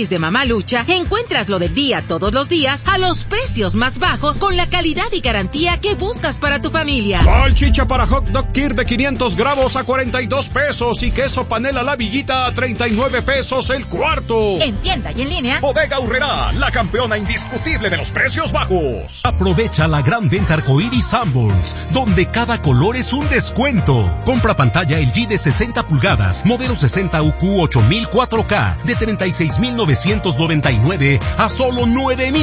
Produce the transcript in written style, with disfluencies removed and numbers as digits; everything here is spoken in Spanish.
tenis de Mamalucha, encuentras lo del día todos los días a los precios más bajos con la calidad y garantía que buscas para tu familia. Salchicha para hot dog Kir de 500 gramos a 42 pesos y queso panela La Villita a 39 pesos el cuarto. En tienda y en línea, Bodega Aurrerá, la campeona indiscutible de los precios bajos. Aprovecha la gran venta Arcoíris Sanborns, donde cada color es un descuento. Compra pantalla LG de 60 pulgadas, modelo 60 UQ 8000 4K de 36,999 a solo 9,000